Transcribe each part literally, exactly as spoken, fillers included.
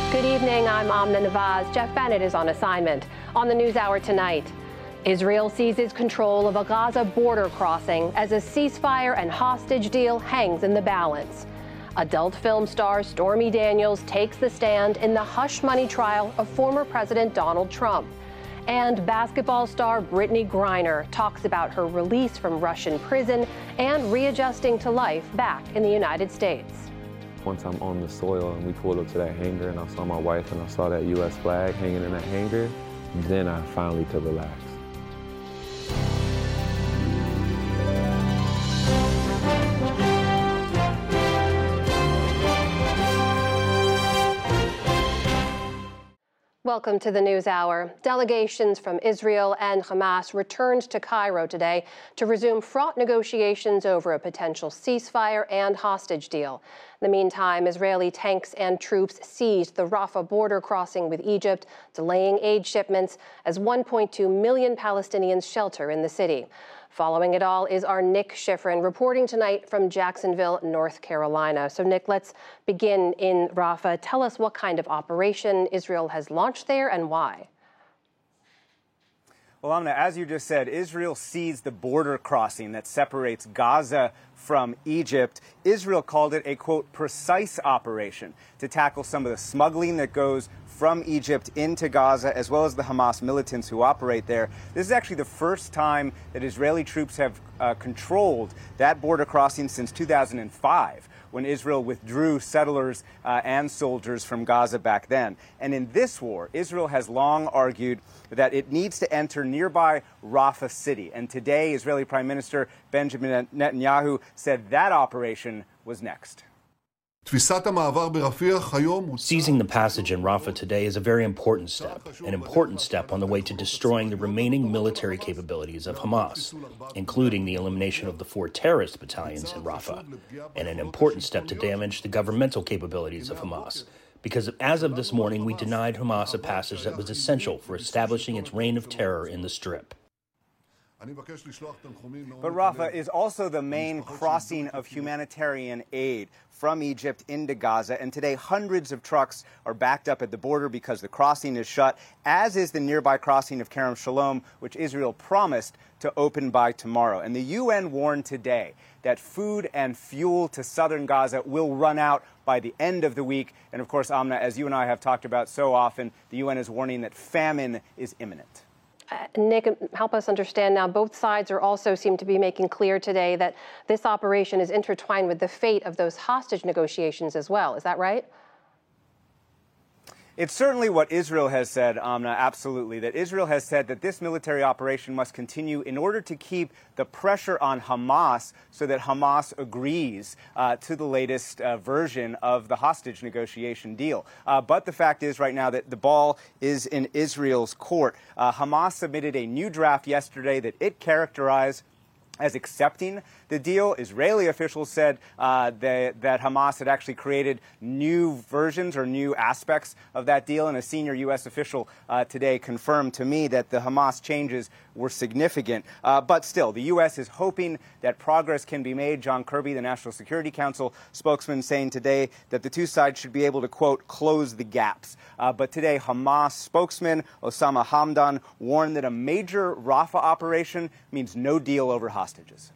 Good evening, I'm Amna Nawaz. Jeff Bennett is on assignment. On the NewsHour tonight, Israel seizes control of a Gaza border crossing as a ceasefire and hostage deal hangs in the balance. Adult film star Stormy Daniels takes the stand in the hush money trial of former President Donald Trump. And basketball star Brittany Griner talks about her release from Russian prison and readjusting to life back in the United States. Once I'm on the soil and we pulled up to that hangar and I saw my wife and I saw that U S flag hanging in that hangar, then I finally could relax. Welcome to the NewsHour. Delegations from Israel and Hamas returned to Cairo today to resume fraught negotiations over a potential ceasefire and hostage deal. In the meantime, Israeli tanks and troops seized the Rafah border crossing with Egypt, delaying aid shipments as one point two million Palestinians shelter in the city. Following it all is our Nick Schifrin reporting tonight from Jacksonville, North Carolina. So, Nick, let's begin in Rafah. Tell us what kind of operation Israel has launched there and why. Well, Amna, as you just said, Israel seized the border crossing that separates Gaza from Egypt. Israel called it a, quote, precise operation to tackle some of the smuggling that goes from Egypt into Gaza, as well as the Hamas militants who operate there. This is actually the first time that Israeli troops have uh, controlled that border crossing since two thousand five, when Israel withdrew settlers uh, and soldiers from Gaza back then. And in this war, Israel has long argued that it needs to enter nearby Rafah city. And today, Israeli Prime Minister Benjamin Netanyahu said that operation was next. Seizing the passage in Rafah today is a very important step, an important step on the way to destroying the remaining military capabilities of Hamas, including the elimination of the four terrorist battalions in Rafah, and an important step to damage the governmental capabilities of Hamas, because as of this morning, we denied Hamas a passage that was essential for establishing its reign of terror in the Strip. But Rafah is also the main crossing of humanitarian aid from Egypt into Gaza, and today hundreds of trucks are backed up at the border because the crossing is shut, as is the nearby crossing of Kerem Shalom, which Israel promised to open by tomorrow. And the U N warned today that food and fuel to southern Gaza will run out by the end of the week. And of course, Amna, as you and I have talked about so often, the U N is warning that famine is imminent. Uh, Nick, help us understand now, both sides are also seem to be making clear today that this operation is intertwined with the fate of those hostage negotiations as well. Is that right? It's certainly what Israel has said, Amna, absolutely, that Israel has said that this military operation must continue in order to keep the pressure on Hamas so that Hamas agrees uh, to the latest uh, version of the hostage negotiation deal. Uh, but the fact is right now that the ball is in Israel's court. Uh, Hamas submitted a new draft yesterday that it characterized as accepting the deal. Israeli officials said uh, that, that Hamas had actually created new versions or new aspects of that deal, and a senior U S official uh, today confirmed to me that the Hamas changes were significant. Uh, but still, the U S is hoping that progress can be made. John Kirby, the National Security Council spokesman, saying today that the two sides should be able to, quote, close the gaps. Uh, but today, Hamas spokesman Osama Hamdan warned that a major Rafah operation means no deal over hostages.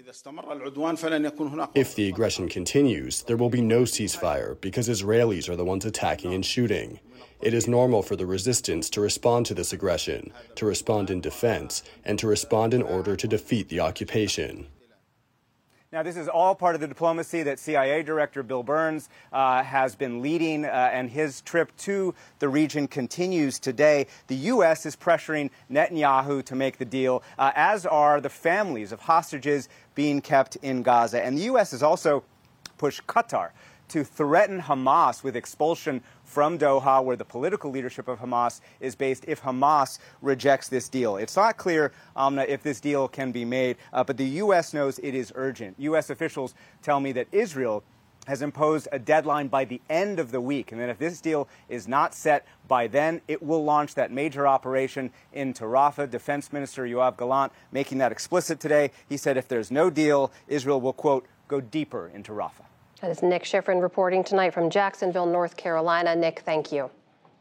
If the aggression continues, there will be no ceasefire because Israelis are the ones attacking and shooting. It is normal for the resistance to respond to this aggression, to respond in defense, and to respond in order to defeat the occupation. Now, this is all part of the diplomacy that C I A Director Bill Burns uh, has been leading, uh, and his trip to the region continues today. The U S is pressuring Netanyahu to make the deal, uh, as are the families of hostages being kept in Gaza. And the U S has also pushed Qatar to threaten Hamas with expulsion from Doha, where the political leadership of Hamas is based, if Hamas rejects this deal. It's not clear, Amna, if this deal can be made, uh, but the U S knows it is urgent. U S officials tell me that Israel has imposed a deadline by the end of the week, and that if this deal is not set by then, it will launch that major operation into Rafah. Defense Minister Yoav Gallant making that explicit today. He said if there's no deal, Israel will, quote, go deeper into Rafah. That is Nick Schifrin reporting tonight from Jacksonville, North Carolina. Nick, thank you.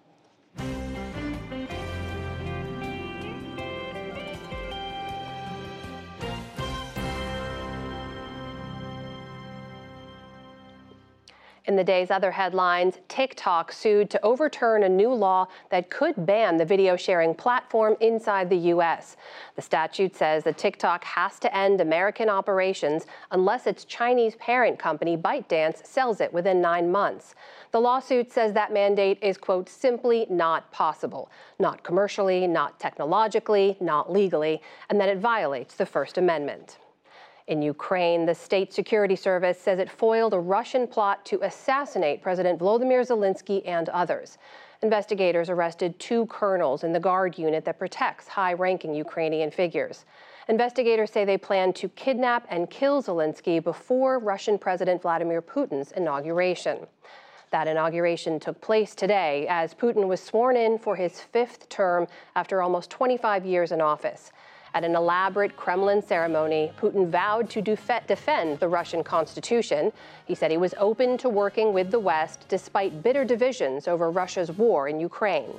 In the day's other headlines, TikTok sued to overturn a new law that could ban the video sharing platform inside the U S. The statute says that TikTok has to end American operations unless its Chinese parent company, ByteDance, sells it within nine months. The lawsuit says that mandate is, quote, simply not possible, not commercially, not technologically, not legally, and that it violates the First Amendment. In Ukraine, the State Security Service says it foiled a Russian plot to assassinate President Volodymyr Zelensky and others. Investigators arrested two colonels in the Guard unit that protects high-ranking Ukrainian figures. Investigators say they plan to kidnap and kill Zelensky before Russian President Vladimir Putin's inauguration. That inauguration took place today as Putin was sworn in for his fifth term after almost twenty-five years in office. At an elaborate Kremlin ceremony, Putin vowed to def- defend the Russian Constitution. He said he was open to working with the West despite bitter divisions over Russia's war in Ukraine.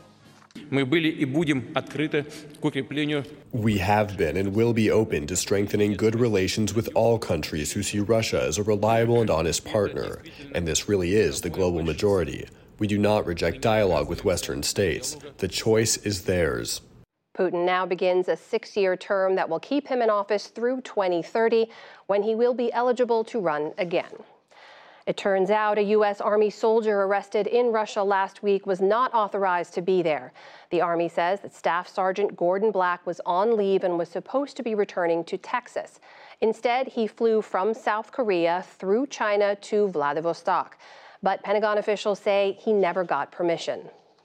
We have been and will be open to strengthening good relations with all countries who see Russia as a reliable and honest partner. And this really is the global majority. We do not reject dialogue with Western states. The choice is theirs. Putin now begins a six-year term that will keep him in office through twenty thirty, when he will be eligible to run again. It turns out a U S Army soldier arrested in Russia last week was not authorized to be there. The Army says that Staff Sergeant Gordon Black was on leave and was supposed to be returning to Texas. Instead, he flew from South Korea through China to Vladivostok. But Pentagon officials say he never got permission.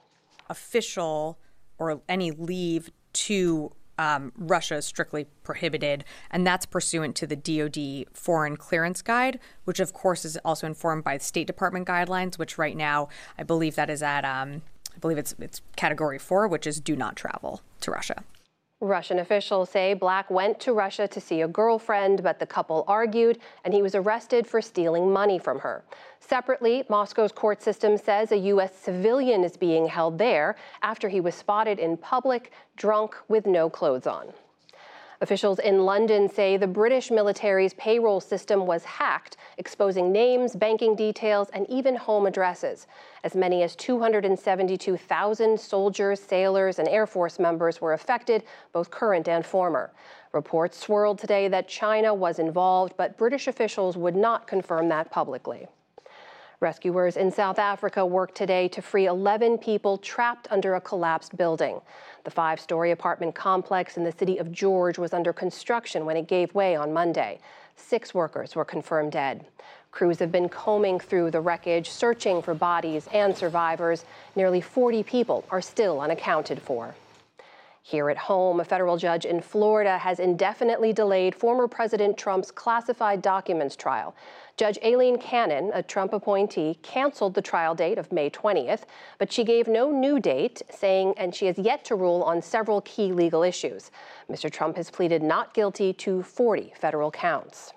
Official or any leave to um, Russia is strictly prohibited, and that's pursuant to the D O D Foreign Clearance Guide, which of course is also informed by the State Department guidelines, which right now I believe that is at, um, I believe it's it's category four, which is do not travel to Russia. Russian officials say Black went to Russia to see a girlfriend, but the couple argued, and he was arrested for stealing money from her. Separately, Moscow's court system says a U S civilian is being held there after he was spotted in public, drunk, with no clothes on. Officials in London say the British military's payroll system was hacked, exposing names, banking details, and even home addresses. As many as two hundred seventy-two thousand soldiers, sailors, and Air Force members were affected, both current and former. Reports swirled today that China was involved, but British officials would not confirm that publicly. Rescuers in South Africa worked today to free eleven people trapped under a collapsed building. The five-story apartment complex in the city of George was under construction when it gave way on Monday. Six workers were confirmed dead. Crews have been combing through the wreckage, searching for bodies and survivors. Nearly forty people are still unaccounted for. Here at home, a federal judge in Florida has indefinitely delayed former President Trump's classified documents trial. Judge Aileen Cannon, a Trump appointee, canceled the trial date of May twentieth, but she gave no new date, saying, and she has yet to rule on several key legal issues. Mister Trump has pleaded not guilty to forty federal counts.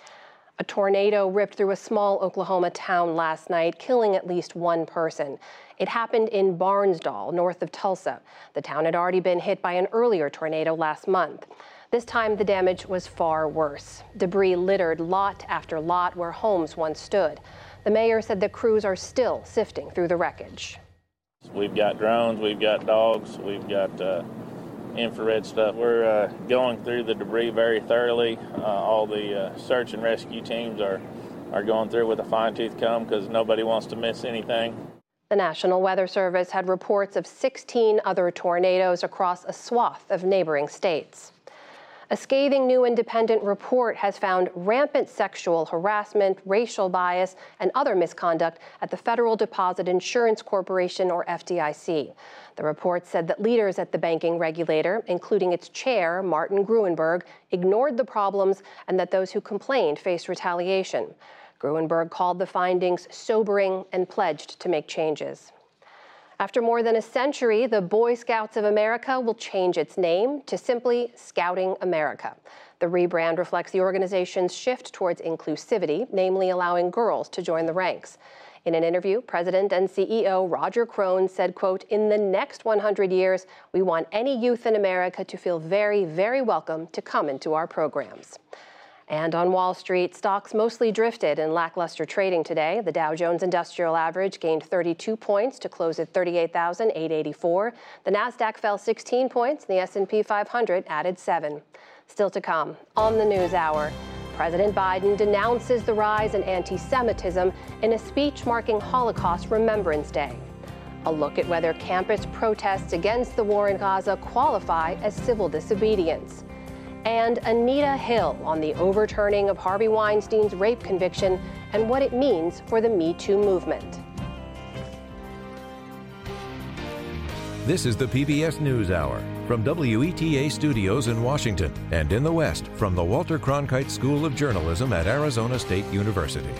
A tornado ripped through a small Oklahoma town last night, killing at least one person. It happened in Barnsdall, north of Tulsa. The town had already been hit by an earlier tornado last month. This time, the damage was far worse. Debris littered lot after lot where homes once stood. The mayor said the crews are still sifting through the wreckage. We've got drones, we've got dogs, we've got uh, infrared stuff. We're uh, going through the debris very thoroughly. Uh, all the uh, search and rescue teams are, are going through with a fine-tooth comb because nobody wants to miss anything. The National Weather Service had reports of sixteen other tornadoes across a swath of neighboring states. A scathing new independent report has found rampant sexual harassment, racial bias, and other misconduct at the Federal Deposit Insurance Corporation, or F D I C. The report said that leaders at the banking regulator, including its chair, Martin Gruenberg, ignored the problems and that those who complained faced retaliation. Gruenberg called the findings sobering and pledged to make changes. After more than a century, the Boy Scouts of America will change its name to simply Scouting America. The rebrand reflects the organization's shift towards inclusivity, namely allowing girls to join the ranks. In an interview, President and C E O Roger Crone said, quote, "In the next one hundred years, we want any youth in America to feel very, very welcome to come into our programs." And on Wall Street, stocks mostly drifted in lackluster trading today. The Dow Jones Industrial Average gained thirty-two points to close at thirty-eight thousand eight hundred eighty-four. The Nasdaq fell sixteen points, and the S and P five hundred added seven. Still to come on the News Hour, President Biden denounces the rise in anti-Semitism in a speech marking Holocaust Remembrance Day. A look at whether campus protests against the war in Gaza qualify as civil disobedience. And Anita Hill on the overturning of Harvey Weinstein's rape conviction and what it means for the Me Too movement. This is the P B S NewsHour from W E T A Studios in Washington and in the West from the Walter Cronkite School of Journalism at Arizona State University.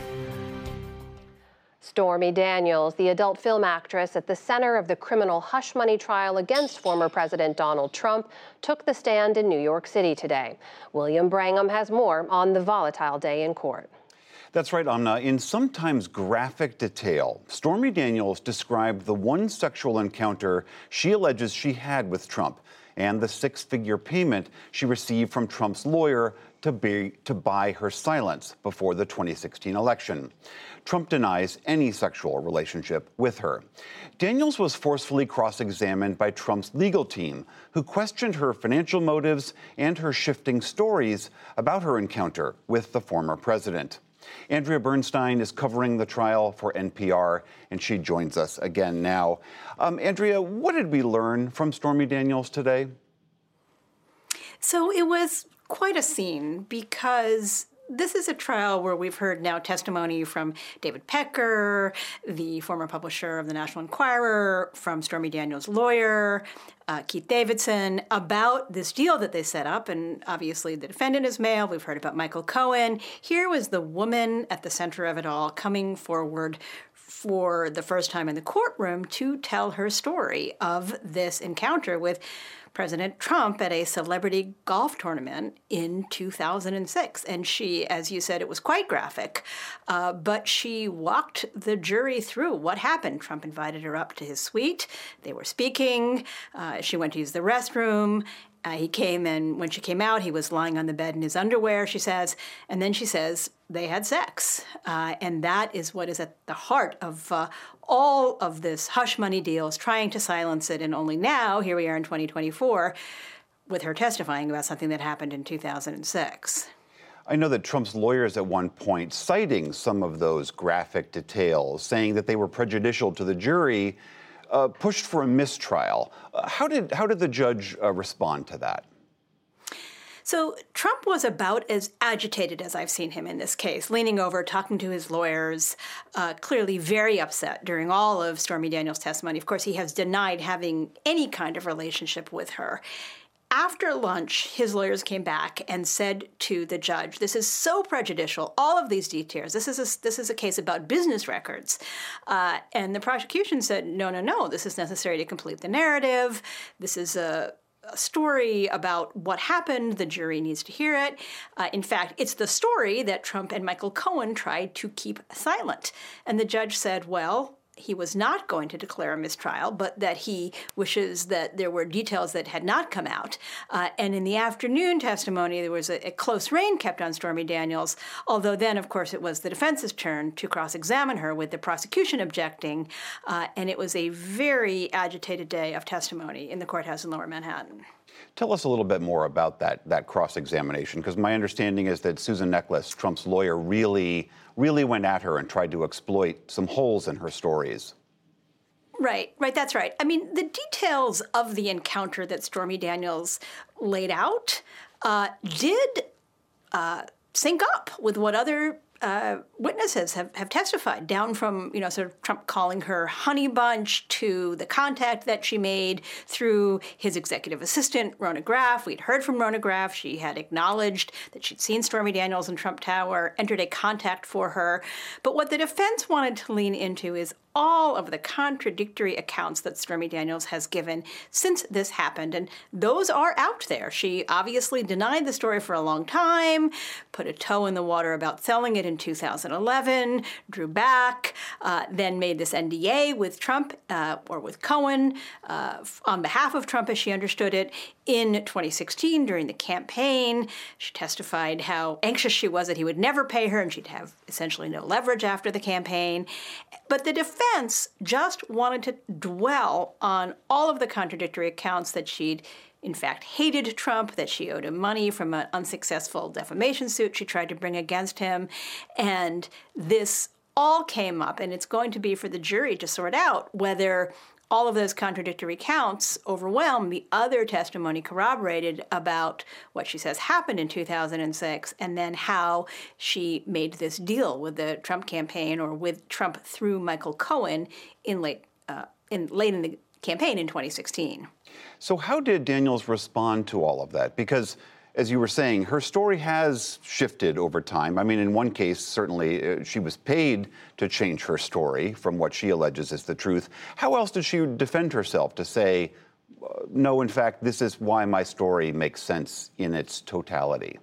Stormy Daniels, the adult film actress at the center of the criminal hush money trial against former President Donald Trump, took the stand in New York City today. William Brangham has more on the volatile day in court. That's right, Amna. In sometimes graphic detail, Stormy Daniels described the one sexual encounter she alleges she had with Trump and the six-figure payment she received from Trump's lawyer to, be, to buy her silence before the twenty sixteen election. Trump denies any sexual relationship with her. Daniels was forcefully cross-examined by Trump's legal team, who questioned her financial motives and her shifting stories about her encounter with the former president. Andrea Bernstein is covering the trial for N P R, and she joins us again now. Um, Andrea, what did we learn from Stormy Daniels today? So it was quite a scene because this is a trial where we've heard now testimony from David Pecker, the former publisher of the National Enquirer, from Stormy Daniels' lawyer, uh, Keith Davidson, about this deal that they set up. And obviously the defendant is male. We've heard about Michael Cohen. Here was the woman at the center of it all coming forward for the first time in the courtroom to tell her story of this encounter with President Trump at a celebrity golf tournament in two thousand six. And she, as you said, it was quite graphic, uh, but she walked the jury through what happened. Trump invited her up to his suite. They were speaking. Uh, she went to use the restroom. Uh, he came, and when she came out, he was lying on the bed in his underwear, she says. And then she says they had sex. Uh, and that is what is at the heart of uh, all of this hush money deals, trying to silence it. And only now, here we are in twenty twenty-four, with her testifying about something that happened in two thousand six. I know that Trump's lawyers at one point, citing some of those graphic details, saying that they were prejudicial to the jury, Uh, pushed for a mistrial. Uh, how did how did the judge uh, respond to that? So Trump was about as agitated as I've seen him in this case, leaning over, talking to his lawyers, uh, clearly very upset during all of Stormy Daniels' testimony. Of course, he has denied having any kind of relationship with her. After lunch, his lawyers came back and said to the judge, this is so prejudicial, all of these details. This is a, this is a case about business records. Uh, and the prosecution said, no, no, no, this is necessary to complete the narrative. This is a, a story about what happened. The jury needs to hear it. Uh, in fact, it's the story that Trump and Michael Cohen tried to keep silent. And the judge said, well, he was not going to declare a mistrial, but that he wishes that there were details that had not come out. Uh, and in the afternoon testimony, there was a, a close rein kept on Stormy Daniels, although then, of course, it was the defense's turn to cross-examine her with the prosecution objecting. Uh, and it was a very agitated day of testimony in the courthouse in Lower Manhattan. Tell us a little bit more about that, that cross-examination, because my understanding is that Susan Necheles, Trump's lawyer, really, really went at her and tried to exploit some holes in her stories. Right, right, that's right. I mean, the details of the encounter that Stormy Daniels laid out uh, did uh, sync up with what other Uh, witnesses have, have testified, down from, you know, sort of Trump calling her honey bunch to the contact that she made through his executive assistant, Rona Graff. We'd heard from Rona Graff. She had acknowledged that she'd seen Stormy Daniels in Trump Tower, entered a contact for her. But what the defense wanted to lean into is all of the contradictory accounts that Stormy Daniels has given since this happened. And those are out there. She obviously denied the story for a long time, put a toe in the water about selling it in two thousand eleven, drew back, uh, then made this N D A with Trump uh, or with Cohen uh, on behalf of Trump, as she understood it, in twenty sixteen during the campaign. She testified how anxious she was that he would never pay her and she'd have essentially no leverage after the campaign. But the defense just wanted to dwell on all of the contradictory accounts that she'd in fact hated Trump, that she owed him money from an unsuccessful defamation suit she tried to bring against him. And this all came up, and it's going to be for the jury to sort out whether all of those contradictory counts overwhelm the other testimony corroborated about what she says happened in two thousand six, and then how she made this deal with the Trump campaign or with Trump through Michael Cohen in late, uh, in late in the campaign in twenty sixteen. So how did Daniels respond to all of that? Because, as you were saying, her story has shifted over time. I mean, in one case, certainly, uh, she was paid to change her story from what she alleges is the truth. How else did she defend herself to say, uh, no, in fact, this is why my story makes sense in its totality?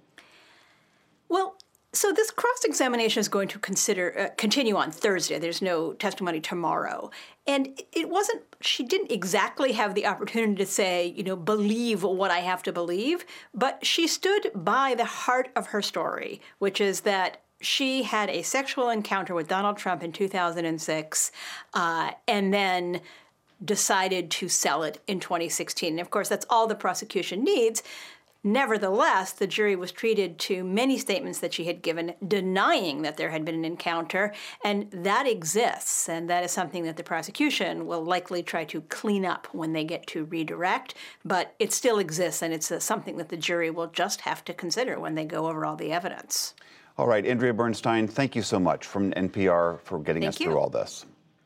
Well, so this cross-examination is going to consider uh, continue on Thursday. There's no testimony tomorrow. And it wasn't, she didn't exactly have the opportunity to say, you know, believe what I have to believe, but she stood by the heart of her story, which is that she had a sexual encounter with Donald Trump in two thousand six, uh, and then decided to sell it in twenty sixteen. And of course, that's all the prosecution needs. Nevertheless, the jury was treated to many statements that she had given denying that there had been an encounter, and that exists, and that is something that the prosecution will likely try to clean up when they get to redirect, but it still exists, and it's uh, something that the jury will just have to consider when they go over all the evidence. All right, Andrea Bernstein, thank you so much from N P R for getting Thank us you. through all this.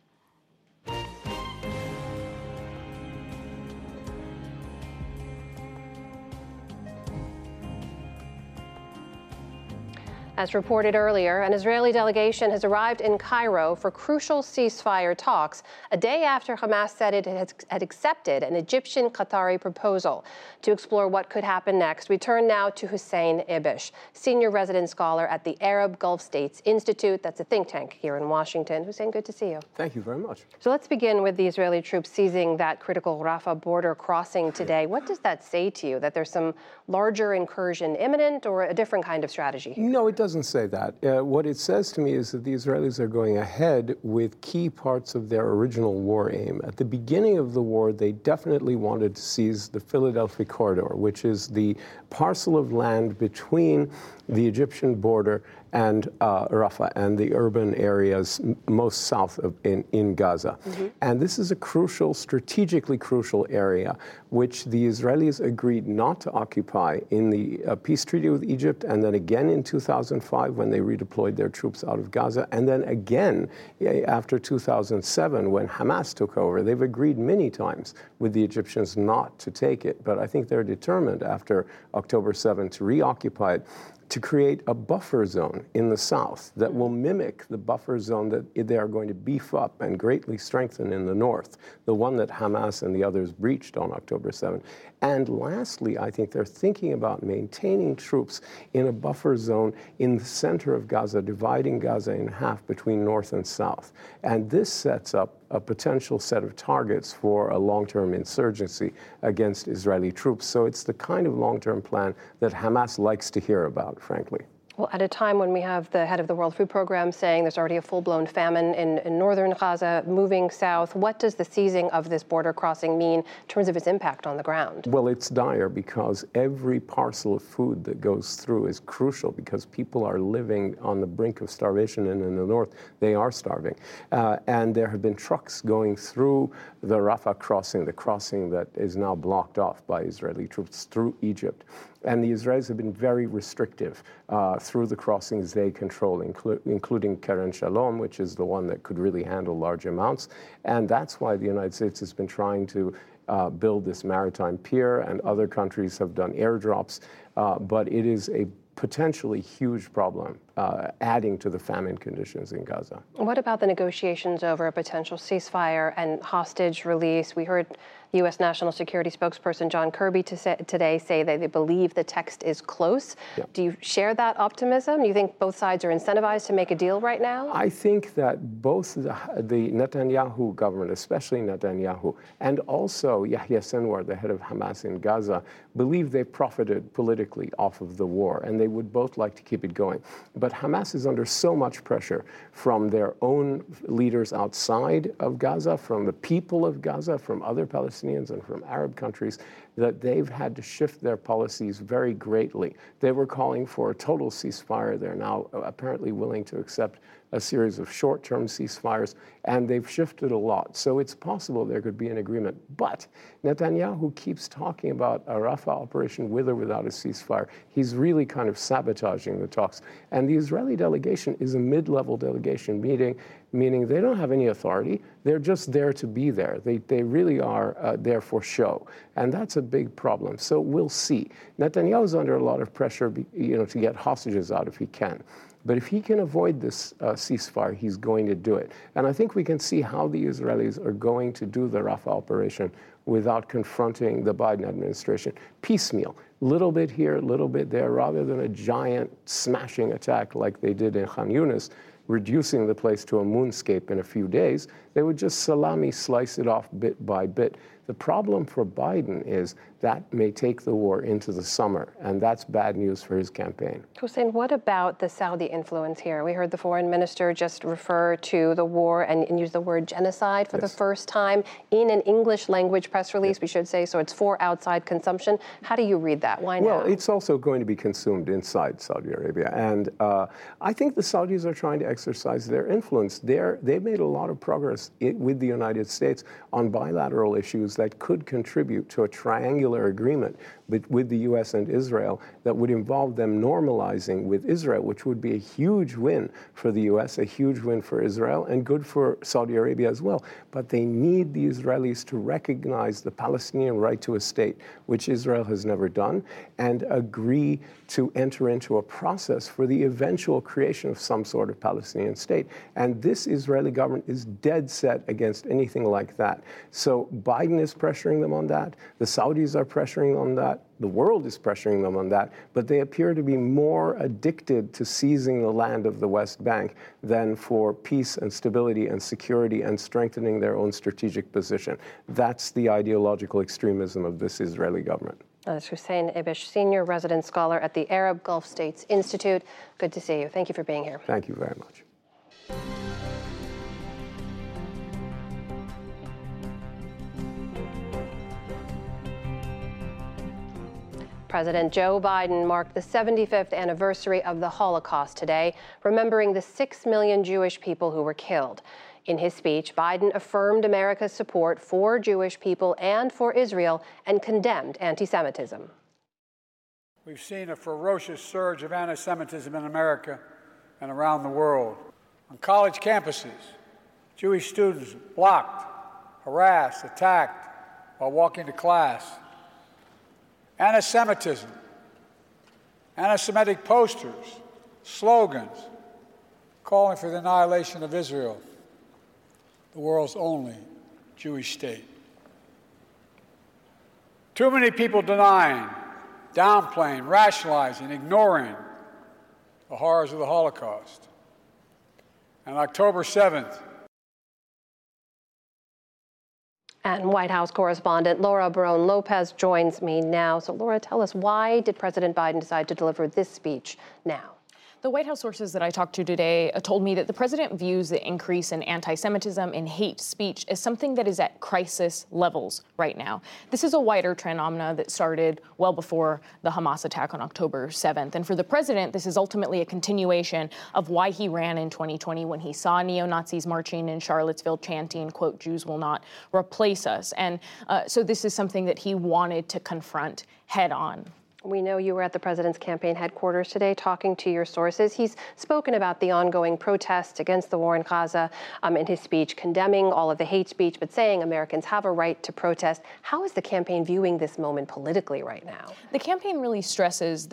As reported earlier, an Israeli delegation has arrived in Cairo for crucial ceasefire talks, a day after Hamas said it had accepted an Egyptian-Qatari proposal. To explore what could happen next, we turn now to Hussein Ibish, senior resident scholar at the Arab Gulf States Institute. That's a think tank here in Washington. Hussein, good to see you. Thank you very much. So let's begin with the Israeli troops seizing that critical Rafah border crossing today. What does that say to you, that there's some larger incursion imminent or a different kind of strategy? No, it doesn't say that. Uh, what it says to me is that the Israelis are going ahead with key parts of their original war aim. At the beginning of the war, they definitely wanted to seize the Philadelphia Corridor, which is the parcel of land between the Egyptian border and uh, Rafah and the urban areas most south of in, in Gaza. Mm-hmm. And this is a crucial, strategically crucial area, which the Israelis agreed not to occupy in the uh, peace treaty with Egypt, and then again in two thousand five when they redeployed their troops out of Gaza, and then again after two thousand seven when Hamas took over. They've agreed many times with the Egyptians not to take it, but I think they're determined after October seventh to reoccupy it, to create a buffer zone in the south that will mimic the buffer zone that they are going to beef up and greatly strengthen in the north, the one that Hamas and the others breached on October seventh. And lastly, I think they're thinking about maintaining troops in a buffer zone in the center of Gaza, dividing Gaza in half between north and south. And this sets up a potential set of targets for a long-term insurgency against Israeli troops. So it's the kind of long-term plan that Hamas likes to hear about, frankly. Well, at a time when we have the head of the World Food Program saying there's already a full-blown famine in, in northern Gaza moving south, what does the seizing of this border crossing mean in terms of its impact on the ground? Well, it's dire because every parcel of food that goes through is crucial because people are living on the brink of starvation, and in the north, they are starving. Uh, and there have been trucks going through the Rafah crossing, the crossing that is now blocked off by Israeli troops through Egypt. And the Israelis have been very restrictive uh, through the crossings they control, inclu- including Keren Shalom, which is the one that could really handle large amounts. And that's why the United States has been trying to uh, build this maritime pier, and other countries have done airdrops. Uh, but it is a potentially huge problem uh, adding to the famine conditions in Gaza. What about the negotiations over a potential ceasefire and hostage release? We heard U S National Security spokesperson John Kirby to say, today say that they believe the text is close. Yeah. Do you share that optimism? Do you think both sides are incentivized to make a deal right now? I think that both the, the Netanyahu government, especially Netanyahu, and also Yahya Sinwar, the head of Hamas in Gaza, believe they profited politically off of the war, and they would both like to keep it going. But Hamas is under so much pressure from their own leaders outside of Gaza, from the people of Gaza, from other Palestinians, and from Arab countries, that they've had to shift their policies very greatly. They were calling for a total ceasefire. They're now apparently willing to accept a series of short-term ceasefires, and they've shifted a lot. So it's possible there could be an agreement. But Netanyahu keeps talking about a Rafah operation with or without a ceasefire. He's really kind of sabotaging the talks. And the Israeli delegation is a mid-level delegation meeting, meaning they don't have any authority. They're just there to be there. They, they really are uh, there for show. And that's a big problem. So we'll see. Netanyahu's under a lot of pressure, you know, to get hostages out if he can. But if he can avoid this uh, ceasefire, he's going to do it. And I think we can see how the Israelis are going to do the Rafah operation without confronting the Biden administration. Piecemeal, little bit here, little bit there, rather than a giant smashing attack like they did in Khan Yunis, reducing the place to a moonscape in a few days. They would just salami slice it off bit by bit. The problem for Biden is that may take the war into the summer, and that's bad news for his campaign. Hussein, what about the Saudi influence here? We heard the foreign minister just refer to the war and, and use the word genocide for yes. the first time in an English language press release, yes. we should say, so it's for outside consumption. How do you read that? Why now? Well, it's also going to be consumed inside Saudi Arabia, and uh, I think the Saudis are trying to exercise their influence. They're, they've made a lot of progress it, with the United States on bilateral issues that could contribute to a triangular agreement with the U S and Israel that would involve them normalizing with Israel, which would be a huge win for the U S, a huge win for Israel, and good for Saudi Arabia as well. But they need the Israelis to recognize the Palestinian right to a state, which Israel has never done, and agree to enter into a process for the eventual creation of some sort of Palestinian state. And this Israeli government is dead set against anything like that. So Biden is pressuring them on that. The Saudis are pressuring on that. The world is pressuring them on that, but they appear to be more addicted to seizing the land of the West Bank than for peace and stability and security and strengthening their own strategic position. That's the ideological extremism of this Israeli government. That's Hussein Ibish, senior resident scholar at the Arab Gulf States Institute. Good to see you. Thank you for being here. Thank you very much. President Joe Biden marked the seventy-fifth anniversary of the Holocaust today, remembering the six million Jewish people who were killed. In his speech, Biden affirmed America's support for Jewish people and for Israel and condemned anti-Semitism. We've seen a ferocious surge of anti-Semitism in America and around the world. On college campuses, Jewish students blocked, harassed, attacked while walking to class. Anti-Semitism, anti-Semitic posters, slogans calling for the annihilation of Israel, the world's only Jewish state. Too many people denying, downplaying, rationalizing, ignoring the horrors of the Holocaust. On October seventh, and White House correspondent Laura Barone Lopez joins me now. So, Laura, tell us, why did President Biden decide to deliver this speech now? The White House sources that I talked to today told me that the president views the increase in anti-Semitism and hate speech as something that is at crisis levels right now. This is a wider phenomenon that started well before the Hamas attack on October seventh. And for the president, this is ultimately a continuation of why he ran in twenty twenty when he saw neo-Nazis marching in Charlottesville chanting, quote, "Jews will not replace us." And uh, so this is something that he wanted to confront head on. We know you were at the president's campaign headquarters today talking to your sources. He's spoken about the ongoing protests against the war in Gaza um, in his speech, condemning all of the hate speech, but saying Americans have a right to protest. How is the campaign viewing this moment politically right now? The campaign really stresses that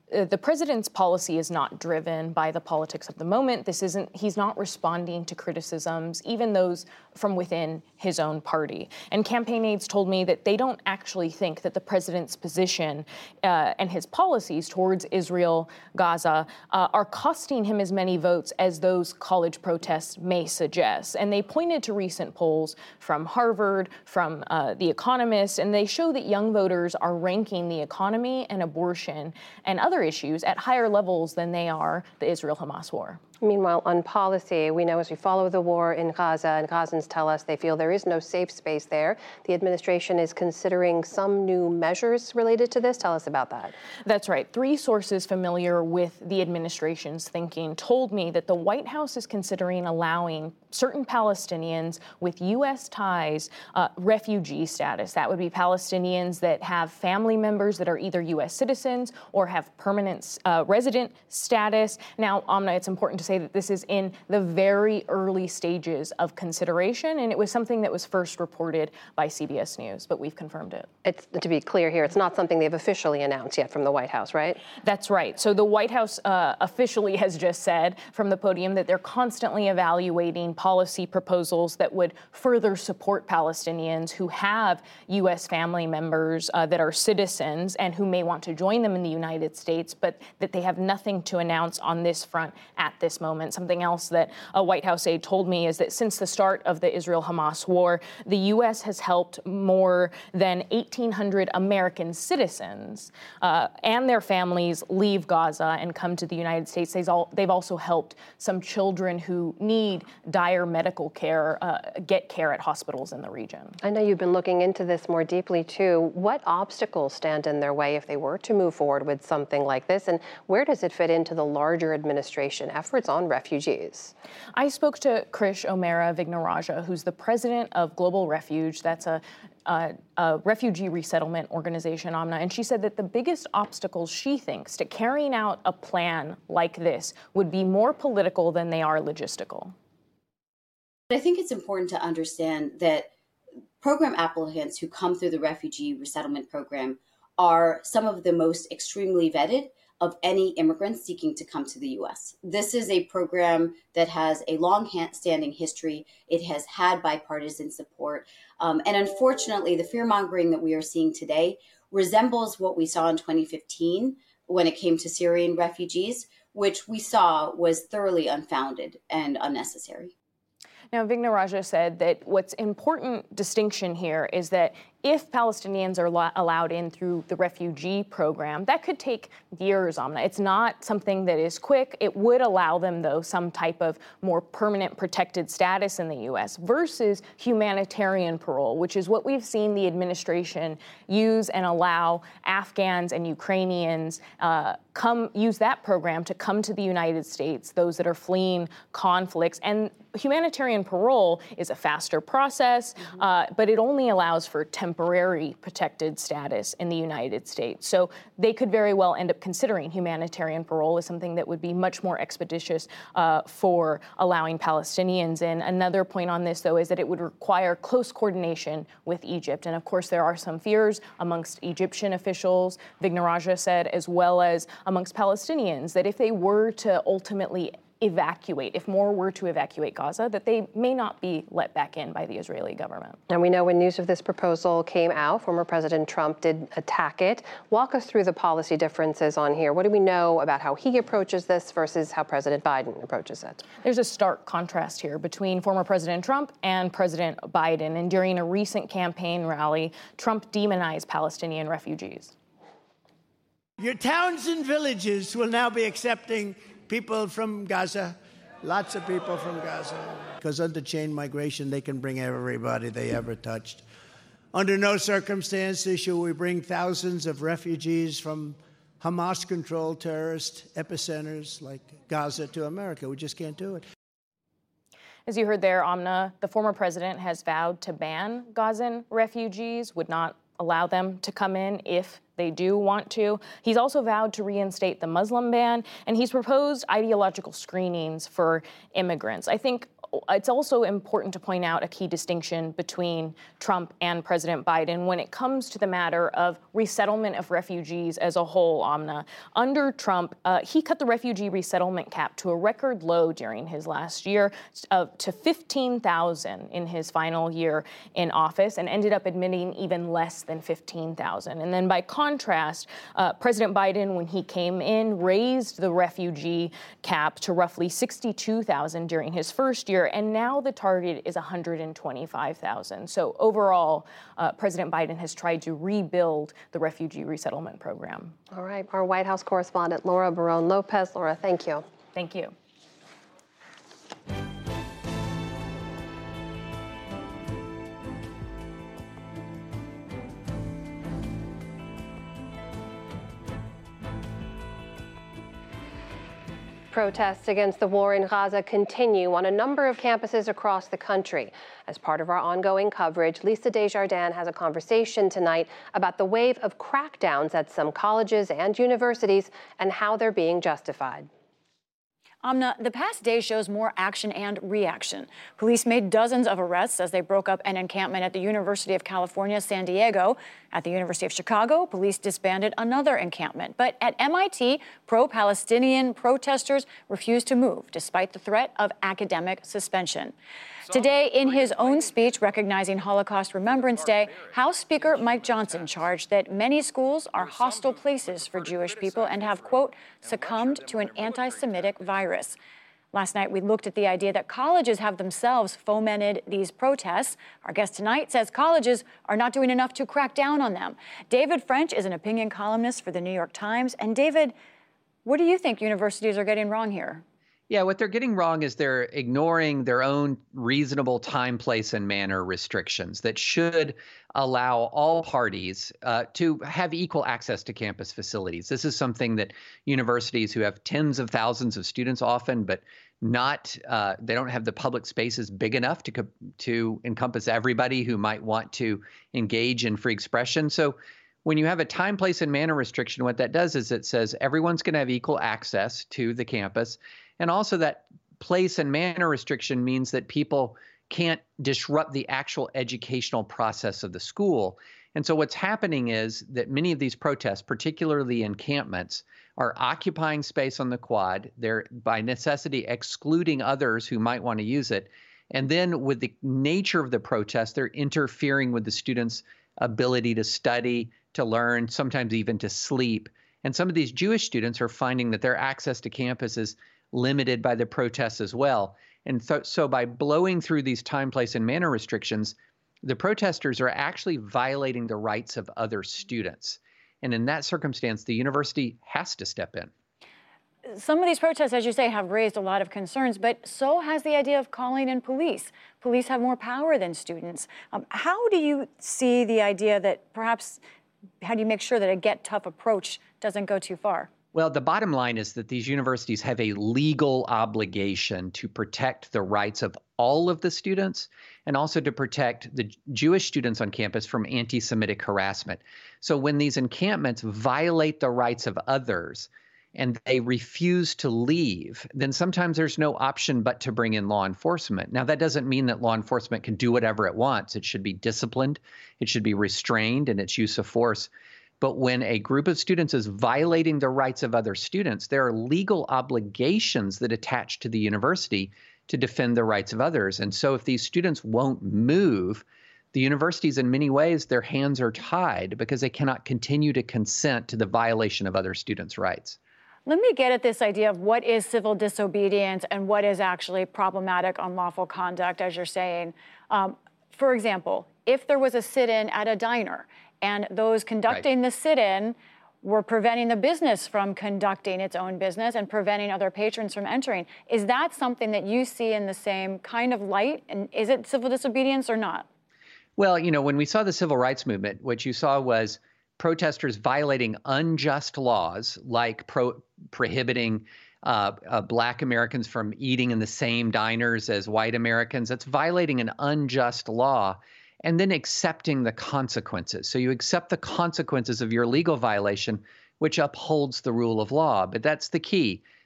Uh, the president's policy is not driven by the politics of the moment. This isn't, he's not responding to criticisms, even those from within his own party. And campaign aides told me that they don't actually think that the president's position uh, and his policies towards Israel, Gaza, uh, are costing him as many votes as those college protests may suggest. And they pointed to recent polls from Harvard, from uh, The Economist, and they show that young voters are ranking the economy and abortion and other issues at higher levels than they are the Israel-Hamas war. Meanwhile, on policy, we know as we follow the war in Gaza, and Gazans tell us they feel there is no safe space there. The administration is considering some new measures related to this. Tell us about that. That's right. Three sources familiar with the administration's thinking told me that the White House is considering allowing certain Palestinians with U S ties uh, refugee status. That would be Palestinians that have family members that are either U S citizens or have permanent uh, resident status. Now, Amna, it's important to say that this is in the very early stages of consideration, and it was something that was first reported by C B S News, but we've confirmed it. It's, to be clear here, it's not something they've officially announced yet from the White House, right? That's right. So the White House uh, officially has just said from the podium that they're constantly evaluating policy proposals that would further support Palestinians who have U S family members uh, that are citizens and who may want to join them in the United States, but that they have nothing to announce on this front at this moment. Something else that a White House aide told me is that since the start of the Israel-Hamas war, the U S has helped more than eighteen hundred American citizens uh, and their families leave Gaza and come to the United States. They've, all, they've also helped some children who need dire medical care uh, get care at hospitals in the region. I know you've been looking into this more deeply, too. What obstacles stand in their way if they were to move forward with something like this, and where does it fit into the larger administration efforts on refugees? I spoke to Krish O'Mara Vignaraja, who's the president of Global Refuge. That's a Uh, a refugee resettlement organization, Amna, and she said that the biggest obstacles she thinks to carrying out a plan like this would be more political than they are logistical. I think it's important to understand that program applicants who come through the refugee resettlement program are some of the most extremely vetted of any immigrants seeking to come to the U S. This is a program that has a long-standing history. It has had bipartisan support. Um, and unfortunately, the fear-mongering that we are seeing today resembles what we saw in twenty fifteen when it came to Syrian refugees, which we saw was thoroughly unfounded and unnecessary. Now, Vignaraja said that what's important distinction here is that if Palestinians are lo- allowed in through the refugee program, that could take years, Amna. It's not something that is quick. It would allow them, though, some type of more permanent protected status in the U S versus humanitarian parole, which is what we've seen the administration use and allow Afghans and Ukrainians uh, come use that program to come to the United States, those that are fleeing conflicts. And humanitarian parole is a faster process, mm-hmm. uh, but it only allows for temporary temporary protected status in the United States. So they could very well end up considering humanitarian parole as something that would be much more expeditious uh, for allowing Palestinians in. Another point on this, though, is that it would require close coordination with Egypt. And of course, there are some fears amongst Egyptian officials, Vignaraja said, as well as amongst Palestinians, that if they were to ultimately evacuate, if more were to evacuate Gaza, that they may not be let back in by the Israeli government. And we know when news of this proposal came out, former President Trump did attack it. Walk us through the policy differences on here. What do we know about how he approaches this versus how President Biden approaches it? There's a stark contrast here between former President Trump and President Biden. And during a recent campaign rally, Trump demonized Palestinian refugees. Your towns and villages will now be accepting people from Gaza, lots of people from Gaza, because under chain migration, they can bring everybody they ever touched. Under no circumstances should we bring thousands of refugees from Hamas-controlled terrorist epicenters like Gaza to America. We just can't do it. As you heard there, Amna, the former president has vowed to ban Gazan refugees, would not allow them to come in if they do want to. He's also vowed to reinstate the Muslim ban, and he's proposed ideological screenings for immigrants. I think it's also important to point out a key distinction between Trump and President Biden when it comes to the matter of resettlement of refugees as a whole, Amna. Under Trump, uh, he cut the refugee resettlement cap to a record low during his last year, uh, to fifteen thousand in his final year in office, and ended up admitting even less than fifteen thousand. And then by contrast, uh, President Biden, when he came in, raised the refugee cap to roughly sixty-two thousand during his first year, and now the target is one hundred twenty-five thousand. So overall, uh, President Biden has tried to rebuild the refugee resettlement program. All right, our White House correspondent, Laura Barone Lopez. Laura, thank you. Thank you. Protests against the war in Gaza continue on a number of campuses across the country. As part of our ongoing coverage, Lisa Desjardins has a conversation tonight about the wave of crackdowns at some colleges and universities and how they're being justified. Amna, the past day shows more action and reaction. Police made dozens of arrests as they broke up an encampment at the University of California, San Diego. At the University of Chicago, police disbanded another encampment. But at M I T, pro-Palestinian protesters refused to move, despite the threat of academic suspension. Today, in his own speech recognizing Holocaust Remembrance Day, House Speaker Mike Johnson charged that many schools are hostile places for Jewish people and have, quote, succumbed to an anti-Semitic virus. Last night, we looked at the idea that colleges have themselves fomented these protests. Our guest tonight says colleges are not doing enough to crack down on them. David French is an opinion columnist for the New York Times. And David, what do you think universities are getting wrong here? Yeah, what they're getting wrong is they're ignoring their own reasonable time, place, and manner restrictions that should allow all parties uh, to have equal access to campus facilities. This is something that universities who have tens of thousands of students often, but not uh, they don't have the public spaces big enough to co- to encompass everybody who might want to engage in free expression. So when you have a time, place, and manner restriction, what that does is it says everyone's going to have equal access to the campus. And also that place and manner restriction means that people can't disrupt the actual educational process of the school. And so what's happening is that many of these protests, particularly encampments, are occupying space on the quad. They're by necessity excluding others who might want to use it. And then with the nature of the protest, they're interfering with the students' ability to study, to learn, sometimes even to sleep. And some of these Jewish students are finding that their access to campus is limited by the protests as well. And th- so by blowing through these time, place, and manner restrictions, the protesters are actually violating the rights of other students. And in that circumstance, the university has to step in. Some of these protests, as you say, have raised a lot of concerns, but so has the idea of calling in police. Police have more power than students. Um, how do you see the idea that perhaps, how do you make sure that a get tough approach doesn't go too far? Well, the bottom line is that these universities have a legal obligation to protect the rights of all of the students and also to protect the Jewish students on campus from anti-Semitic harassment. So when these encampments violate the rights of others and they refuse to leave, then sometimes there's no option but to bring in law enforcement. Now, that doesn't mean that law enforcement can do whatever it wants. It should be disciplined, it should be restrained in its use of force. But when a group of students is violating the rights of other students, there are legal obligations that attach to the university to defend the rights of others. And so if these students won't move, the universities, in many ways, their hands are tied because they cannot continue to consent to the violation of other students' rights. Let me get at this idea of what is civil disobedience and what is actually problematic, unlawful conduct, as you're saying. Um, for example, if there was a sit-in at a diner and those conducting right. the sit-in were preventing the business from conducting its own business and preventing other patrons from entering, is that something that you see in the same kind of light? And is it civil disobedience or not? Well, you know, when we saw the civil rights movement, what you saw was protesters violating unjust laws like pro- prohibiting uh, uh, Black Americans from eating in the same diners as white Americans. That's violating an unjust law. And then accepting the consequences. So you accept the consequences of your legal violation, which upholds the rule of law. But that's the key.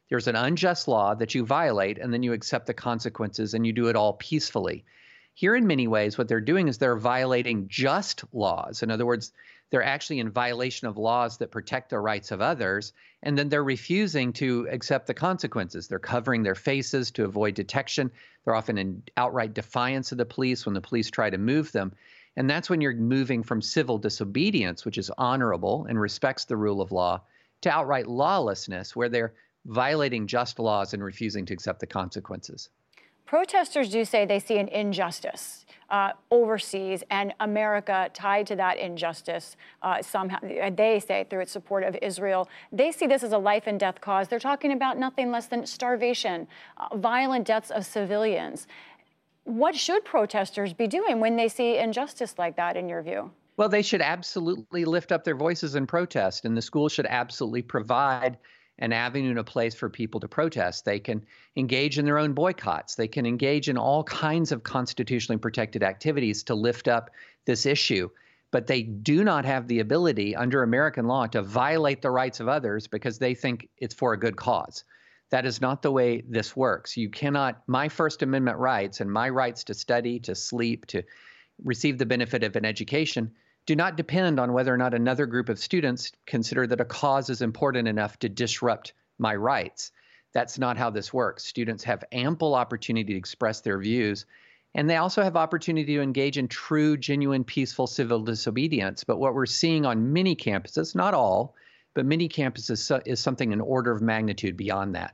There's an unjust law that you violate, and then you accept the consequences, and you do it all peacefully. Here, in many ways, what they're doing is they're violating just laws. In other words, they're actually in violation of laws that protect the rights of others, and then they're refusing to accept the consequences. They're covering their faces to avoid detection. They're often in outright defiance of the police when the police try to move them. And that's when you're moving from civil disobedience, which is honorable and respects the rule of law, to outright lawlessness, where they're violating just laws and refusing to accept the consequences. Protesters do say they see an injustice uh, overseas, and America tied to that injustice uh, somehow. They say through its support of Israel. They see this as a life and death cause. They're talking about nothing less than starvation, uh, violent deaths of civilians. What should protesters be doing when they see injustice like that, in your view? Well, they should absolutely lift up their voices and protest, and the schools should absolutely provide an avenue and a place for people to protest. They can engage in their own boycotts. They can engage in all kinds of constitutionally protected activities to lift up this issue. But they do not have the ability under American law to violate the rights of others because they think it's for a good cause. That is not the way this works. You cannot, my First Amendment rights and my rights to study, to sleep, to receive the benefit of an education do not depend on whether or not another group of students consider that a cause is important enough to disrupt my rights. That's not how this works. Students have ample opportunity to express their views, and they also have opportunity to engage in true, genuine, peaceful civil disobedience. But what we're seeing on many campuses, not all, but many campuses, is something an order of magnitude beyond that.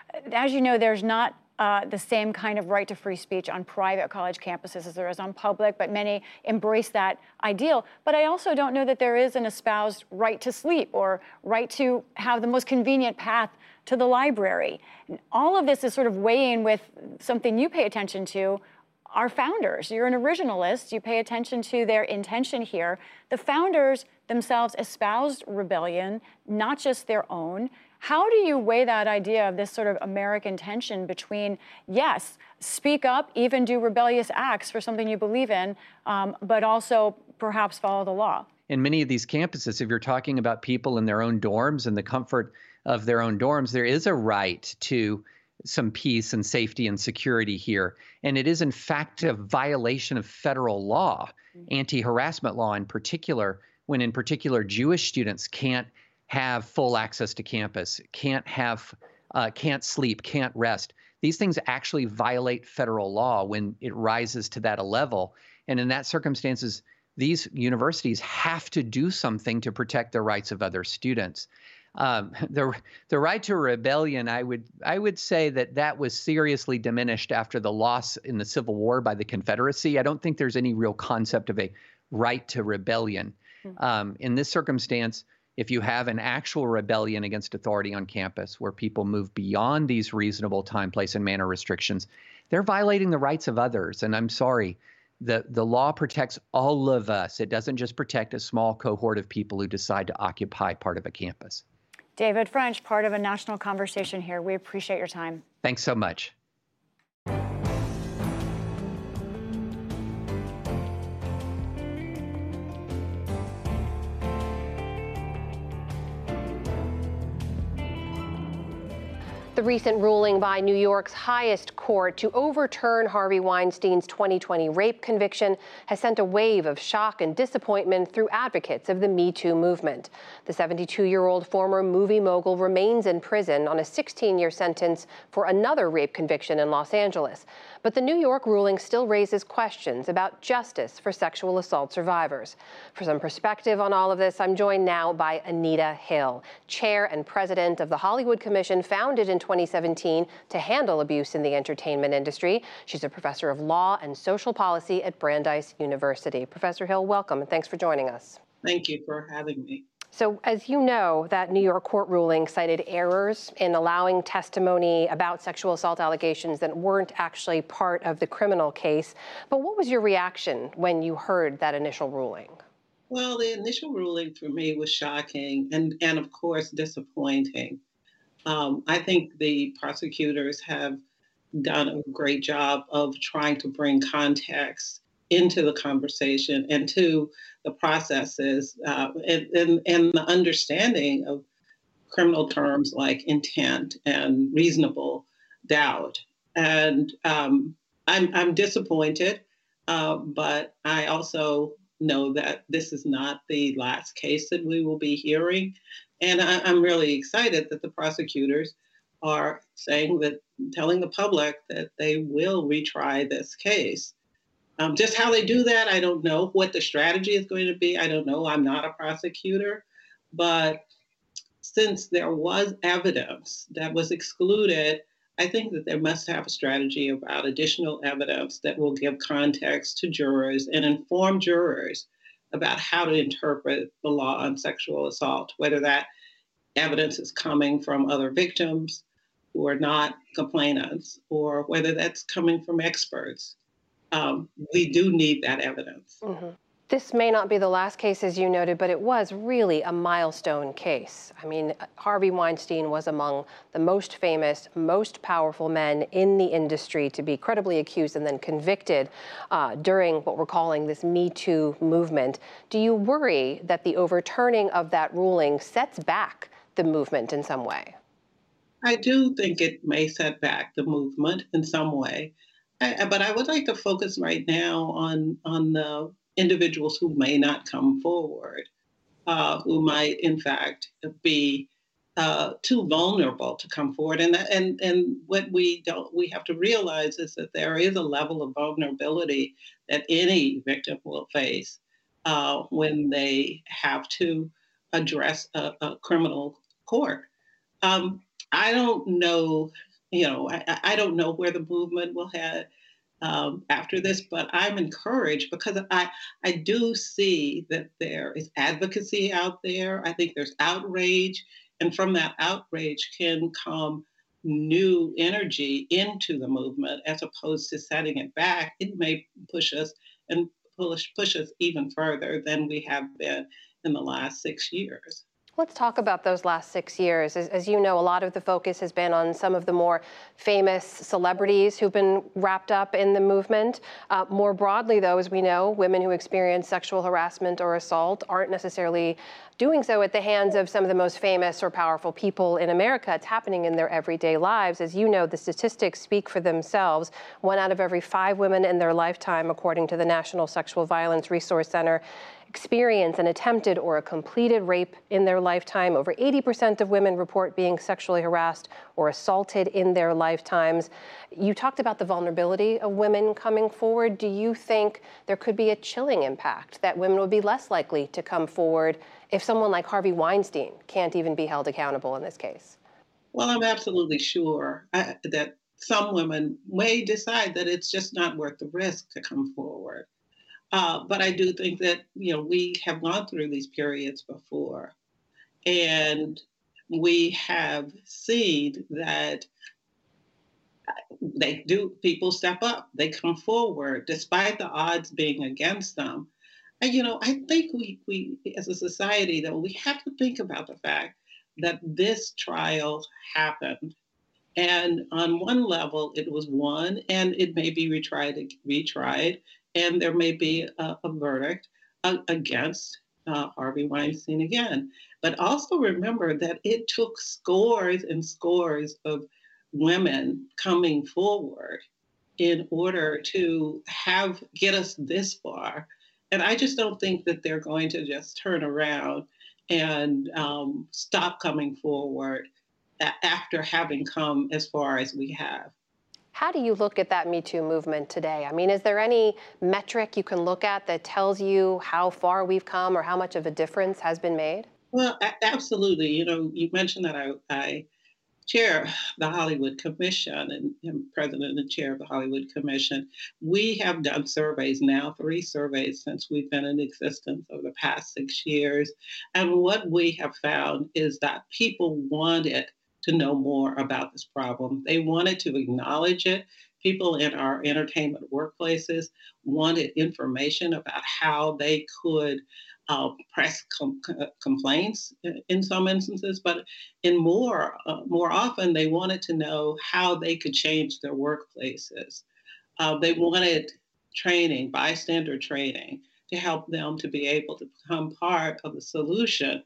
As you know, there's not Uh, the same kind of right to free speech on private college campuses as there is on public, but many embrace that ideal. But I also don't know that there is an espoused right to sleep or right to have the most convenient path to the library. All of this is sort of weighing with something you pay attention to, our founders. You're an originalist. You pay attention to their intention here. The founders themselves espoused rebellion, not just their own. How do you weigh that idea of this sort of American tension between, yes, speak up, even do rebellious acts for something you believe in, um, but also perhaps follow the law? In many of these campuses, if you're talking about people in their own dorms and the comfort of their own dorms, there is a right to some peace and safety and security here. And it is, in fact, a violation of federal law, mm-hmm. anti-harassment law in particular, when in particular Jewish students can't have full access to campus, can't have, uh, can't sleep, can't rest. These things actually violate federal law when it rises to that level. And in that circumstances, these universities have to do something to protect the rights of other students. Um, the the right to rebellion, I would I would say that that was seriously diminished after the loss in the Civil War by the Confederacy. I don't think there's any real concept of a right to rebellion. Mm-hmm. Um, in this circumstance, if you have an actual rebellion against authority on campus where people move beyond these reasonable time, place, and manner restrictions, they're violating the rights of others. And I'm sorry, the, the law protects all of us. It doesn't just protect a small cohort of people who decide to occupy part of a campus. David French, part of a national conversation here. We appreciate your time. Thanks so much. The recent ruling by New York's highest court to overturn Harvey Weinstein's twenty twenty rape conviction has sent a wave of shock and disappointment through advocates of the Me Too movement. The seventy-two-year-old former movie mogul remains in prison on a sixteen-year sentence for another rape conviction in Los Angeles. But the New York ruling still raises questions about justice for sexual assault survivors. For some perspective on all of this, I'm joined now by Anita Hill, chair and president of the Hollywood Commission, founded in twenty seventeen to handle abuse in the entertainment industry. She's a professor of law and social policy at Brandeis University. Professor Hill, welcome, and thanks for joining us. Thank you for having me. So, as you know, that New York court ruling cited errors in allowing testimony about sexual assault allegations that weren't actually part of the criminal case. But what was your reaction when you heard that initial ruling? Well, the initial ruling for me was shocking and, and of course, disappointing. Um, I think the prosecutors have done a great job of trying to bring context into the conversation and to the processes uh, and, and, and the understanding of criminal terms like intent and reasonable doubt. And um, I'm, I'm disappointed, uh, but I also know that this is not the last case that we will be hearing. And I, I'm really excited that the prosecutors are saying that, telling the public that they will retry this case. Um, just how they do that, I don't know. What the strategy is going to be, I don't know. I'm not a prosecutor. But since there was evidence that was excluded, I think that there must have a strategy about additional evidence that will give context to jurors and inform jurors about how to interpret the law on sexual assault, whether that evidence is coming from other victims who are not complainants, or whether that's coming from experts. Um, we do need that evidence. Mm-hmm. This may not be the last case, as you noted, but it was really a milestone case. I mean, Harvey Weinstein was among the most famous, most powerful men in the industry to be credibly accused and then convicted uh, during what we're calling this Me Too movement. Do you worry that the overturning of that ruling sets back the movement in some way? I do think it may set back the movement in some way. I, but I would like to focus right now on, on the individuals who may not come forward, uh, who might, in fact, be uh, too vulnerable to come forward. And, and, and what we don't, we have to realize is that there is a level of vulnerability that any victim will face uh, when they have to address a, a criminal court. Um, I don't know, you know, I, I don't know where the movement will head um, after this, but I'm encouraged because I, I do see that there is advocacy out there. I think there's outrage, and from that outrage can come new energy into the movement as opposed to setting it back. It may push us and push, push us even further than we have been in the last six years. Let's talk about those last six years. As, as you know, a lot of the focus has been on some of the more famous celebrities who've been wrapped up in the movement. Uh, more broadly, though, as we know, women who experience sexual harassment or assault aren't necessarily doing so at the hands of some of the most famous or powerful people in America. It's happening in their everyday lives. As you know, the statistics speak for themselves. One out of every five women in their lifetime, according to the National Sexual Violence Resource Center, experience an attempted or a completed rape in their lifetime. Over eighty percent of women report being sexually harassed or assaulted in their lifetimes. You talked about the vulnerability of women coming forward. Do you think there could be a chilling impact, that women would be less likely to come forward if someone like Harvey Weinstein can't even be held accountable in this case? Well, I'm absolutely sure I, that some women may decide that it's just not worth the risk to come forward. Uh, but I do think that, you know, we have gone through these periods before, and we have seen that they do, people step up, they come forward despite the odds being against them. And, you know, I think we, we as a society, though, we have to think about the fact that this trial happened. And on one level, it was won, and it may be retried, retried. And there may be a, a verdict uh, against uh, Harvey Weinstein again. But also remember that it took scores and scores of women coming forward in order to have get us this far. And I just don't think that they're going to just turn around and um, stop coming forward a- after having come as far as we have. How do you look at that Me Too movement today? I mean, is there any metric you can look at that tells you how far we've come or how much of a difference has been made? Well, a- absolutely. You know, you mentioned that I, I chair the Hollywood Commission and am president and chair of the Hollywood Commission. We have done surveys now, three surveys since we've been in existence over the past six years. And what we have found is that people wanted to know more about this problem. They wanted to acknowledge it. People in our entertainment workplaces wanted information about how they could uh, press com- complaints in some instances, but in more, uh, more often, they wanted to know how they could change their workplaces. Uh, they wanted training, bystander training, to help them to be able to become part of the solution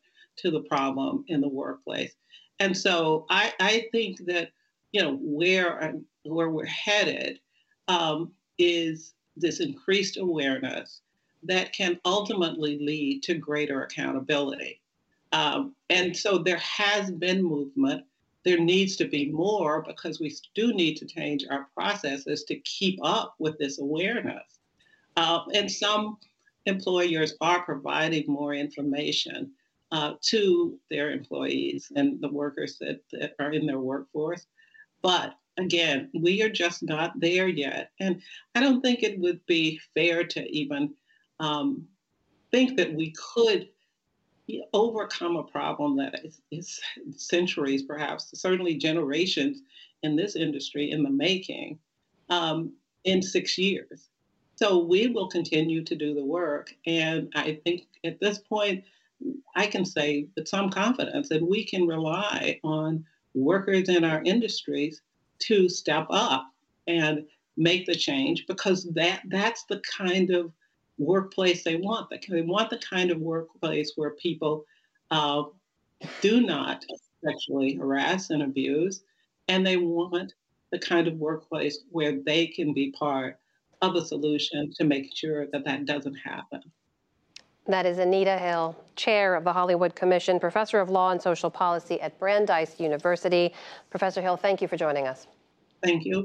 to the problem in the workplace. And so I, I think that, you know, where, where we're headed um, is this increased awareness that can ultimately lead to greater accountability. Um, and so there has been movement. There needs to be more because we do need to change our processes to keep up with this awareness. Uh, and some employers are providing more information uh, to their employees and the workers that, that are in their workforce. But again, we are just not there yet. And I don't think it would be fair to even um, think that we could overcome a problem that is, is centuries, perhaps, certainly generations in this industry in the making um, in six years. So we will continue to do the work. And I think at this point, I can say with some confidence that we can rely on workers in our industries to step up and make the change, because that that's the kind of workplace they want. They want the kind of workplace where people uh, do not sexually harass and abuse, and they want the kind of workplace where they can be part of a solution to make sure that that doesn't happen. That is Anita Hill, chair of the Hollywood Commission, professor of law and social policy at Brandeis University. Professor Hill, thank you for joining us. Thank you.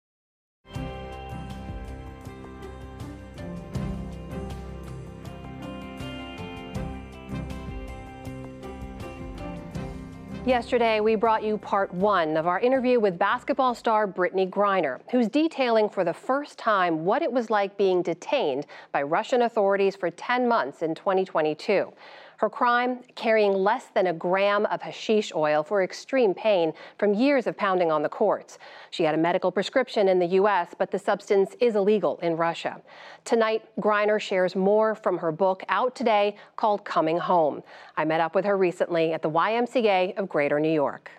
Yesterday, we brought you part one of our interview with basketball star Brittney Griner, who's detailing for the first time what it was like being detained by Russian authorities for ten months in twenty twenty-two. Her crime, carrying less than a gram of hashish oil for extreme pain from years of pounding on the courts. She had a medical prescription in the U S, but the substance is illegal in Russia. Tonight, Griner shares more from her book out today called Coming Home. I met up with her recently at the Y M C A of Greater New York.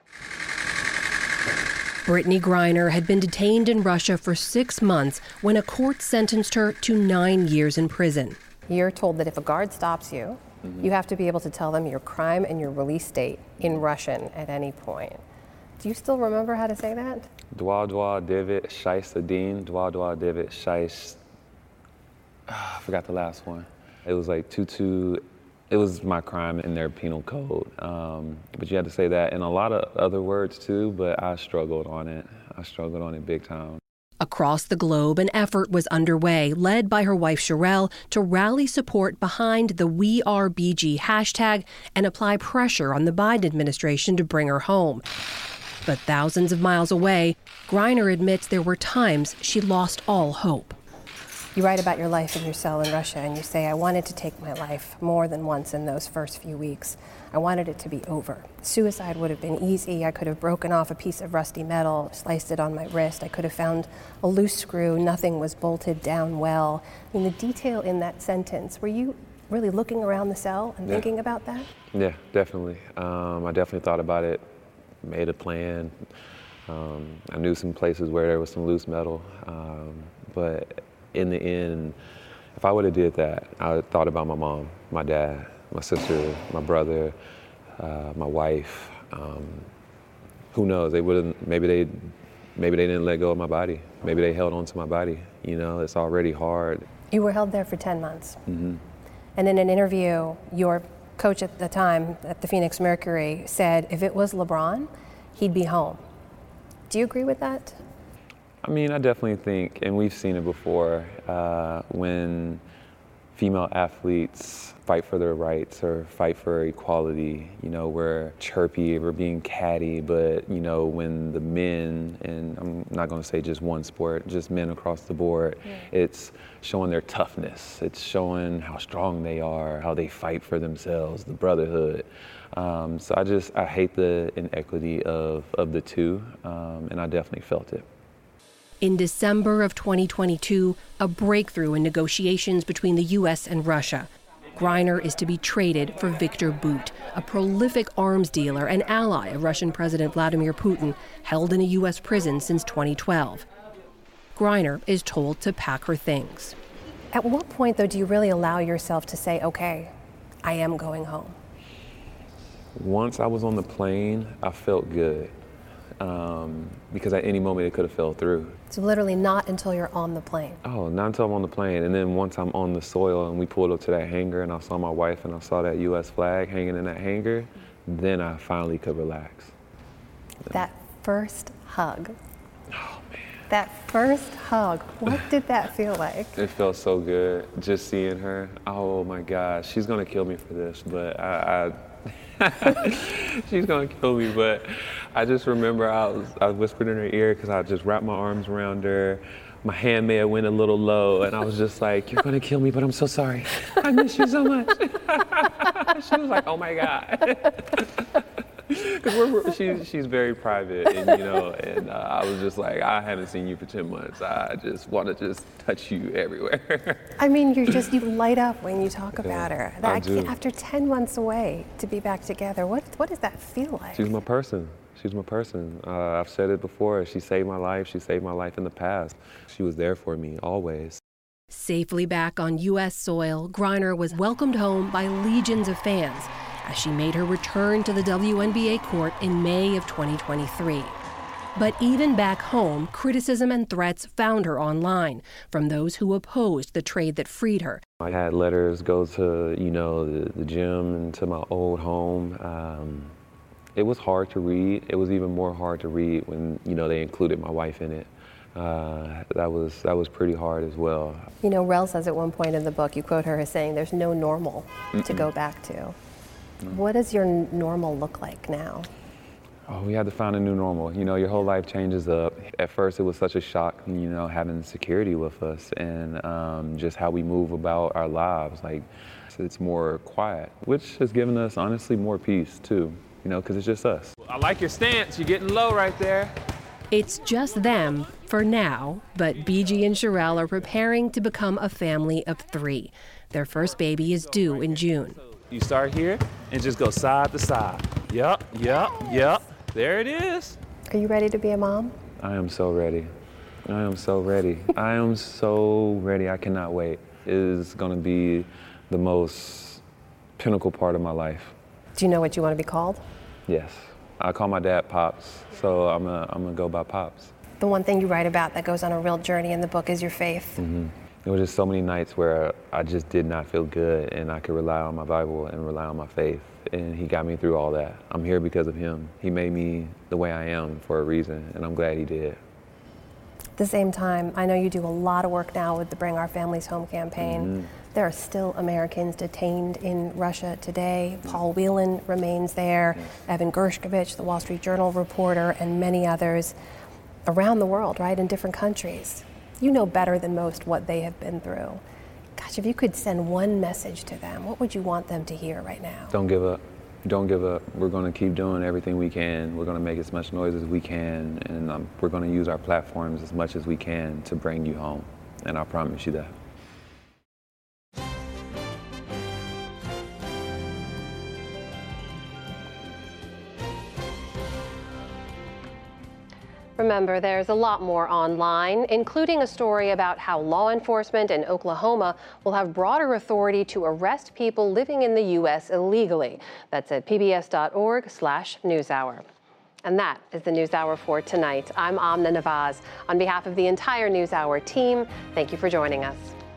Brittney Griner had been detained in Russia for six months when a court sentenced her to nine years in prison. You're told that if a guard stops you, Mm-hmm. you have to be able to tell them your crime and your release date in Russian at any point. Do you still remember how to say that? Dwa dwa devet shais adin, dwa dwa devet shais. I forgot the last one. It was like two two. It was my crime in their penal code. Um, but you had to say that and a lot of other words too, but I struggled on it. I struggled on it big time. Across the globe, an effort was underway, led by her wife Sherelle, to rally support behind the We Are B G hashtag and apply pressure on the Biden administration to bring her home. But thousands of miles away, Griner admits there were times she lost all hope. You write about your life in your cell in Russia, and you say, I wanted to take my life more than once in those first few weeks. I wanted it to be over. Suicide would have been easy. I could have broken off a piece of rusty metal, sliced it on my wrist. I could have found a loose screw. Nothing was bolted down well. I mean, the detail in that sentence, were you really looking around the cell and yeah. thinking about that? Yeah, definitely. Um, I definitely thought about it, made a plan. Um, I knew some places where there was some loose metal, um, but in the end, if I would have did that, I thought about my mom, my dad, my sister, my brother, uh, my wife. Um, who knows? They wouldn't. Maybe they, maybe they didn't let go of my body. Maybe they held on to my body. You know, it's already hard. You were held there for ten months. Mm-hmm. And in an interview, your coach at the time at the Phoenix Mercury said, if it was LeBron, he'd be home. Do you agree with that? I mean, I definitely think, and we've seen it before, uh, when female athletes fight for their rights or fight for equality, you know, we're chirpy, we're being catty, but, you know, when the men, and I'm not going to say just one sport, just men across the board, yeah. It's showing their toughness. It's showing how strong they are, how they fight for themselves, the brotherhood. Um, so I just, I hate the inequity of, of the two, um, and I definitely felt it. In December of twenty twenty-two, a breakthrough in negotiations between the U S and Russia. Griner is to be traded for Viktor Bout, a prolific arms dealer and ally of Russian President Vladimir Putin, held in a U S prison since twenty twelve. Griner is told to pack her things. At what point, though, do you really allow yourself to say, okay, I am going home? Once I was on the plane, I felt good. Um, because at any moment it could have fell through. So literally not until you're on the plane. Oh, not until I'm on the plane. And then once I'm on the soil and we pulled up to that hangar and I saw my wife and I saw that U S flag hanging in that hangar, then I finally could relax. That first hug. Oh, man. That first hug, what did that feel like? It felt so good, just seeing her. Oh my gosh, she's gonna kill me for this, but I, I she's gonna kill me, but I just remember I was I whispered in her ear because I just wrapped my arms around her. My hand may have went a little low, and I was just like, "You're gonna kill me, but I'm so sorry. I miss you so much." She was like, "Oh my God." Because we're, we're, she's, she's very private, and you know, and uh, I was just like, I haven't seen you for ten months. I just want to just touch you everywhere. I mean, you're just, you light up when you talk about Yeah, her. I I do. can't, after ten months away, to be back together, what what does that feel like? She's my person. She's my person. Uh, I've said it before. She saved my life. She saved my life in the past. She was there for me always. Safely back on U S soil, Griner was welcomed home by legions of fans as she made her return to the W N B A court in May of twenty twenty-three. But even back home, criticism and threats found her online from those who opposed the trade that freed her. I had letters go to, you know, the, the gym and to my old home. Um, it was hard to read. It was even more hard to read when, you know, they included my wife in it. Uh, that was that was pretty hard as well. You know, Rel says at one point in the book, you quote her as saying, there's no normal Mm-mm. to go back to. What does your n- normal look like now? Oh, we had to find a new normal. You know, your whole life changes up. At first, it was such a shock, you know, having security with us and um, just how we move about our lives. Like, it's more quiet, which has given us, honestly, more peace, too, you know, because it's just us. I like your stance. You're getting low right there. It's just them for now, but B G and Sherelle are preparing to become a family of three. Their first baby is due in June. You start here and just go side to side. Yup, yup, yup. There it is. Are you ready to be a mom? I am so ready. I am so ready. I am so ready. I cannot wait. It is going to be the most pinnacle part of my life. Do you know what you want to be called? Yes. I call my dad Pops, so I'm going I'm to go by Pops. The one thing you write about that goes on a real journey in the book is your faith. Mm-hmm. There were just so many nights where I just did not feel good, and I could rely on my Bible and rely on my faith, and he got me through all that. I'm here because of him. He made me the way I am for a reason, and I'm glad he did. At the same time, I know you do a lot of work now with the Bring Our Families Home campaign. Mm-hmm. There are still Americans detained in Russia today. Paul Whelan remains there, Evan Gershkovich, the Wall Street Journal reporter, and many others around the world, right, in different countries. You know better than most what they have been through. Gosh, if you could send one message to them, what would you want them to hear right now? Don't give up. Don't give up. We're going to keep doing everything we can. We're going to make as much noise as we can, and um, we're going to use our platforms as much as we can to bring you home, and I promise you that. Remember, there's a lot more online, including a story about how law enforcement in Oklahoma will have broader authority to arrest people living in the U S illegally. That's at pbs.org slash newshour. And that is the NewsHour for tonight. I'm Amna Nawaz. On behalf of the entire NewsHour team, thank you for joining us.